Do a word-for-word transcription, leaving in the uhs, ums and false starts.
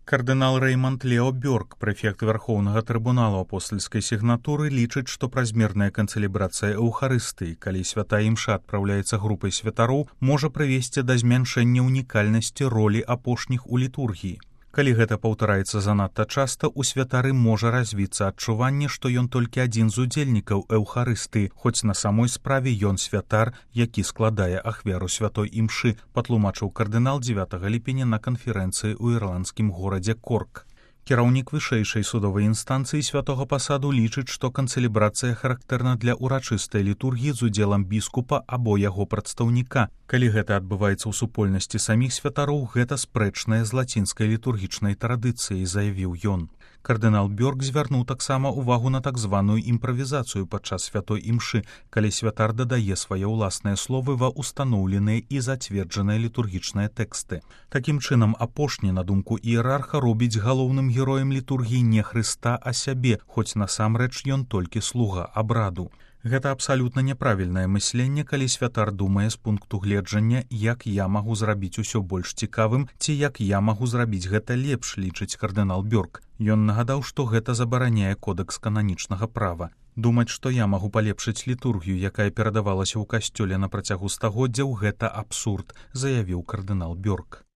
Кардынал Рэйманд Лео Бёрк, прэфект Вярхоўнага трыбуналу апостальскай сігнатуры, лічыць, што празмерная канцэлебрацыя эўхарыстыі, калі святая імша адпраўляецца групай святароў, можа прывесці да змяншэння унікальнасці ролі апошніх у літургіі. Калі гэта паўтараецца занадта часта, у святары можа развіцца адчуванне, што ён толькі адзін з удзельнікаў эўхарыстыі, хоць на самой справе ён святар, які складае ахвяру святой імшы, патлумачыў кардынал дзевятага ліпеня на канферэнцыі ў ірландскім горадзе Корк. Кіраўнік вышэйшай судовай інстанцыі святога пасаду лічыць, што канцэлебрацыя характэрна для урачыстай літургіі з удзелам біскупа або яго прадстаўніка. Калі гэта адбываецца ў супольнасці саміх святароў, гэта спрэчнае з лацінскай літургічнай традыцыяй, заявіў ён. Кардынал Бёрк звярнуў таксама увагу на так званую імправізацыю падчас святой імшы, калі святар дадае свае ўласныя словы ва ўстаноўленыя і зацверджаныя літургічныя тэксты. Такім чынам, апошні, на думку іерарха, робіць галоўным героем літургіі не Хрыста, а сябе, хоць насамрэч ён толькі слуга абраду. Гэта абсалютна няправільнае мысленне, калі святар думае з пункту гледжання, як я магу зрабіць усё больш цікавым ці як я магу зрабіць гэта лепш, лічыць кардынал Бёрк. Ён нагадаў, што гэта забараняе кодэкс кананічнага права. Думаць, што я магу палепшыць літургію, якая перадавалася ў касцёле на працягу стагоддзяў, гэта абсурд, заявіў кардынал Бёрк.